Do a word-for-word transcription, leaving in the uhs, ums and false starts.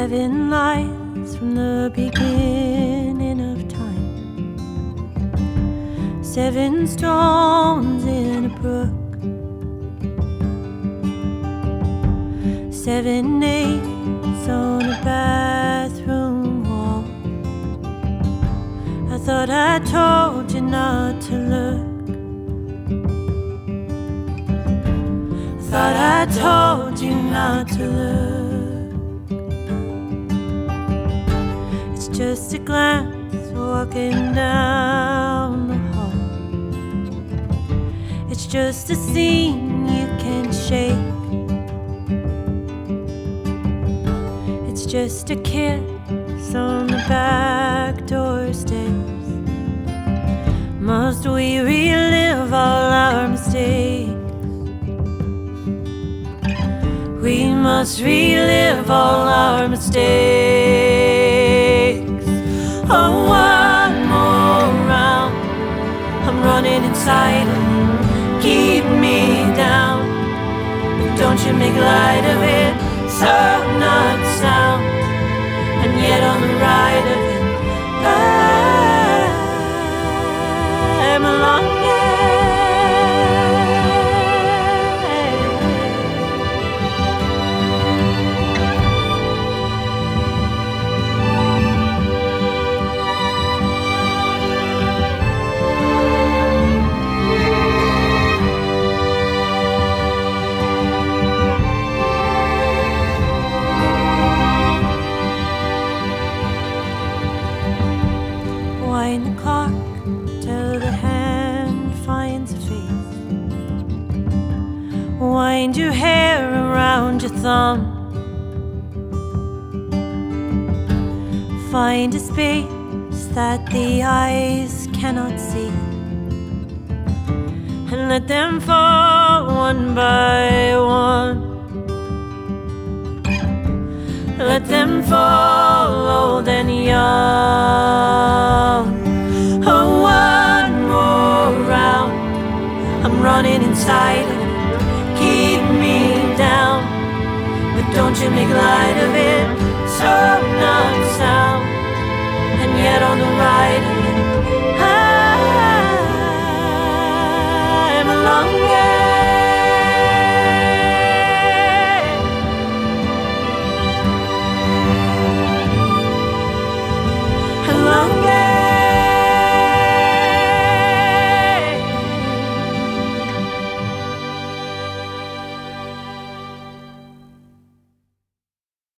Seven lives from the beginning of time. Seven stones in a brook. Seven names on a bathroom wall. I thought I told you not to look. I thought I told you not to look. It's just a glance walking down the hall. It's just a scene you can shake. It's just a kiss on the back door stairs. Must we relive all our mistakes? We must relive all our mistakes. Oh, one more round. I'm running inside of you. Keep me down, but don't you make light of it. So not sound, and yet on the right of it, I'm alone. Wind the clock till the hand finds a face. Wind your hair around your thumb. Find a space that the eyes cannot see, and let them fall one by one. Let them fall old and young. Oh, one more round. I'm running inside of it. Keep me down, but don't you make light of it. So not sound, and yet on the right of it,